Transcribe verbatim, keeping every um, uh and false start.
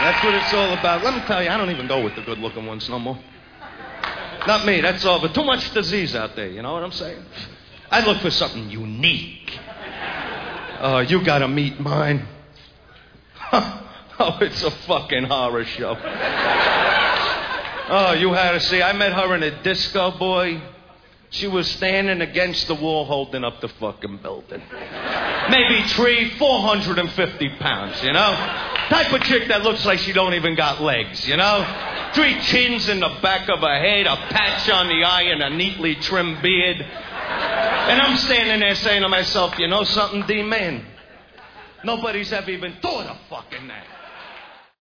That's what it's all about. Let me tell you, I don't even go with the good-looking ones no more. Not me, that's all. But too much disease out there, you know what I'm saying? I look for something unique. Oh, you gotta meet mine. Oh, it's a fucking horror show. Oh, you had to see. I met her in a disco, boy. She was standing against the wall holding up the fucking building. Maybe three, four hundred and fifty pounds, you know? Type of chick that looks like she don't even got legs, you know? Three chins in the back of her head, a patch on the eye, and a neatly trimmed beard. And I'm standing there saying to myself, you know something, D-Man? Nobody's ever even thought of fucking that.